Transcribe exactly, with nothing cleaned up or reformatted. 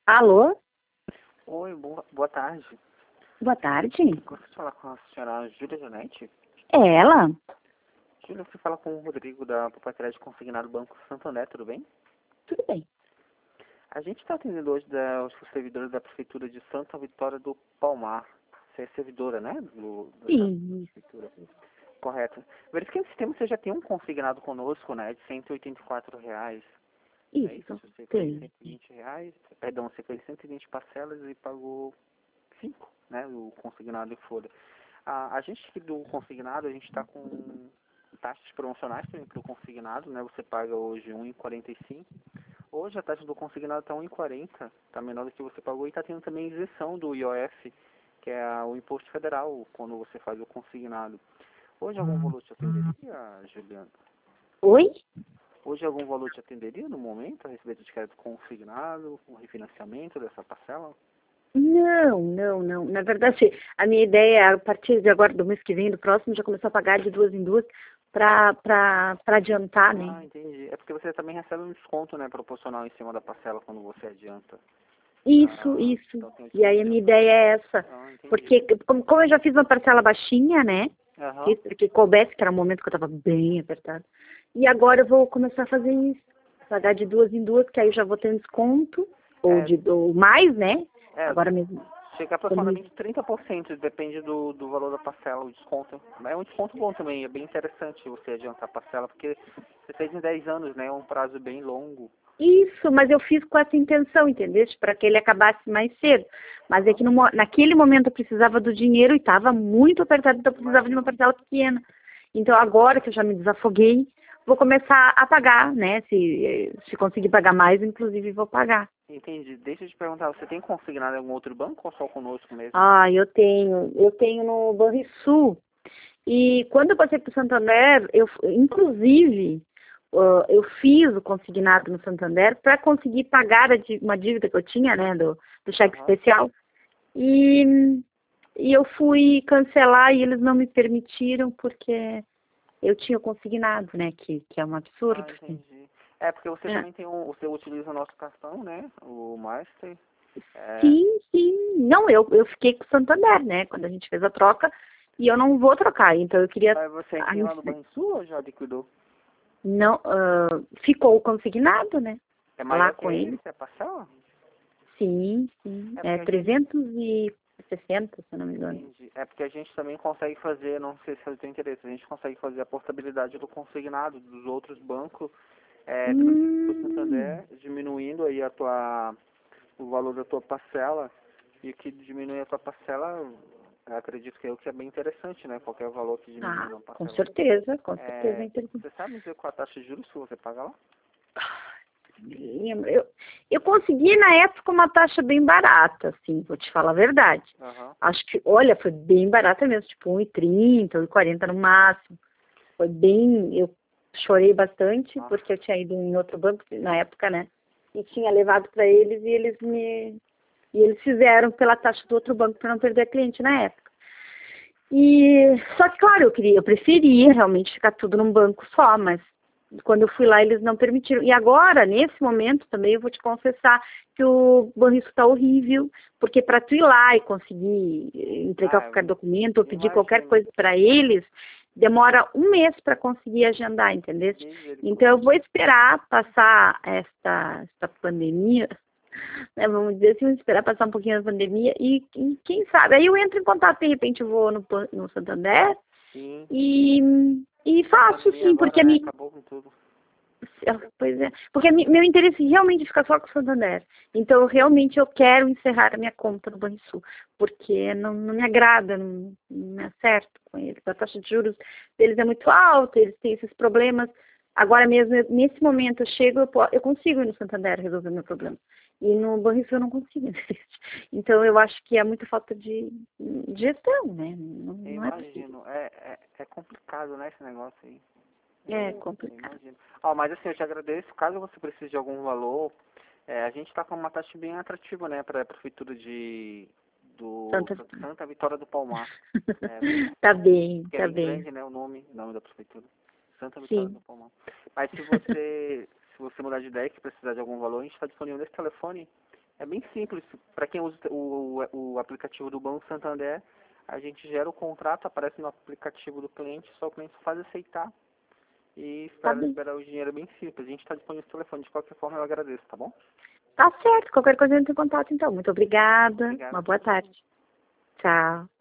Alô? Oi, boa, boa tarde. Boa tarde. Gostaria de falar com a senhora Júlia Janete. É ela? Júlia, você fala com o Rodrigo da propriedade consignado Banco Santander, tudo bem? Tudo bem. A gente está atendendo hoje da, os servidores da Prefeitura de Santa Vitória do Palmar. Você é servidora, né? Do, do da Sim. Prefeitura. Correto. Verificando o sistema, você já tem um consignado conosco, né? De cento e oitenta e quatro reais. É isso? Isso. Você fez Tem. cento e vinte reais. Perdão, você fez cento e vinte parcelas e pagou cinco, né? O consignado em folha. A, a gente aqui do consignado, a gente está com taxas promocionais também para o consignado, né? Você paga hoje um real e quarenta e cinco. Hoje a taxa do consignado está um real e quarenta, está menor do que você pagou, e está tendo também isenção do I O F, que é a- o imposto federal, quando você faz o consignado. Hoje algum valor te atenderia, Juliana? Oi? Hoje algum valor te atenderia no momento a respeito de crédito consignado, o refinanciamento dessa parcela? Não, não, não. Na verdade, a minha ideia é, a partir de agora, do mês que vem, do próximo, já começar a pagar de duas em duas para para adiantar, né? Ah, entendi. É porque você também recebe um desconto, né, proporcional em cima da parcela quando você adianta. Isso, Ah, isso. então tem um E aí desconto a de... minha ideia é essa. Ah, entendi. Porque, como, como eu já fiz uma parcela baixinha, né? Aham. Fiz porque coubesse, que era um momento que eu estava bem apertado. E agora eu vou começar a fazer isso. Pagar de duas em duas, que aí eu já vou ter um desconto. Ou, É, de, ou mais, né? é, Agora mesmo. chega aproximadamente trinta por cento, depende do, do valor da parcela, o desconto. Mas é um desconto bom também, é bem interessante você adiantar a parcela, porque você fez em dez anos, né? É um prazo bem longo. Isso, mas eu fiz com essa intenção, entendeu? Para que ele acabasse mais cedo. Mas é Aham. que no, mo- naquele momento eu precisava do dinheiro e estava muito apertado, então eu precisava de uma Imagino. parcela pequena. Então agora que eu já me desafoguei, vou começar a pagar, né? Se, se conseguir pagar mais, inclusive vou pagar. Entendi. Deixa eu te perguntar, você tem consignado em algum outro banco ou só conosco mesmo? Ah, eu tenho, eu tenho no Banrisul. E quando eu passei para o Santander, eu, inclusive, ah, eu fiz o consignado no Santander para conseguir pagar a dí- uma dívida que eu tinha, né, do, do cheque Aham. especial. E, e eu fui cancelar e eles não me permitiram porque eu tinha consignado, né, que, que é um Ah, absurdo. entendi. É, porque você É. também tem um, você utiliza o nosso cartão, né? O Master. É, Sim, sim. Não, eu, eu fiquei com o Santander, né, quando a gente fez a troca, e eu não vou trocar. Então eu queria. mas você ainda ah, tem lá no Banrisul ou já liquidou? Não, ah, ficou consignado, né? É Lá maior que com ele. esse, a parcela? Sim, sim. É É porque a gente, trezentos e sessenta, se eu não me engano. entendi. É porque a gente também consegue fazer, não sei se é do teu interesse, a gente consegue fazer a portabilidade do consignado dos outros bancos, é, transferindo para o Hum, Santander, diminuindo aí a tua, o valor da tua parcela, e que diminui a tua parcela, eu acredito que é o que é bem interessante, né? Qualquer valor que diminui ah, uma com parcela. certeza, com certeza é É, interessante. você sabe dizer qual a taxa de juros que você paga lá? Me lembro. Eu, eu consegui na época uma taxa bem barata, assim, vou te falar a verdade. Aham. Acho que, olha, foi bem barata mesmo, tipo um e trinta, um e quarenta no máximo. Foi bem, eu chorei bastante Ah, porque eu tinha ido em outro banco na época, né? E tinha levado para eles e eles me e eles fizeram pela taxa do outro banco para não perder cliente na época. E só que claro, eu queria, eu preferia realmente ficar tudo num banco só, mas quando eu fui lá eles não permitiram. E agora, nesse momento também eu vou te confessar que o Banrisul está horrível, porque para tu ir lá e conseguir entregar ah, qualquer eu documento ou pedir qualquer imagino. coisa para eles, demora um mês para conseguir agendar, entendeu? Então eu Misericórdia. vou esperar passar esta, esta pandemia, né, vamos dizer assim, vamos esperar passar um pouquinho a pandemia e, e quem sabe, aí eu entro em contato, de repente eu vou no, Pan- no Santander Sim. e, e A faço pandemia sim, porque agora, a né, mim, acabou com tudo. pois é, porque a mi- meu interesse realmente é ficar só com o Santander. Então realmente eu quero encerrar a minha conta no Banrisul, porque não, não me agrada, não, não me acerto com eles. A taxa de juros deles é muito alta, eles têm esses problemas. Agora mesmo, eu- nesse momento, eu chego, eu, po- eu consigo ir no Santander resolver meu problema. E no Banrisul eu não consigo. Então eu acho que é muita falta de, de gestão, né? Não, Eu não é possível. imagino. É, é, é complicado, né, esse negócio aí. É Eu, eu complicado. imagino. Ó, mas assim, eu te agradeço. Caso você precise de algum valor, é, a gente está com uma taxa bem atrativa, né, para a prefeitura de do Santa... Santa Vitória do Palmar. É bem, Tá bem, porque é tá bem bem. grande, né, o nome, o nome da prefeitura. Santa Vitória Sim. do Palmar. Mas se você se você mudar de ideia, que precisar de algum valor, a gente está disponível nesse telefone. É bem simples. Para quem usa o, o, o aplicativo do Banco Santander, a gente gera o contrato, aparece no aplicativo do cliente, só o cliente faz aceitar e Tá espera bem. liberar o dinheiro. É bem simples. A gente está disponível no telefone. De qualquer forma, eu agradeço, tá bom? Tá certo. Qualquer coisa eu entro em contato, então. Muito obrigada. Obrigado. Uma boa tarde. Tchau.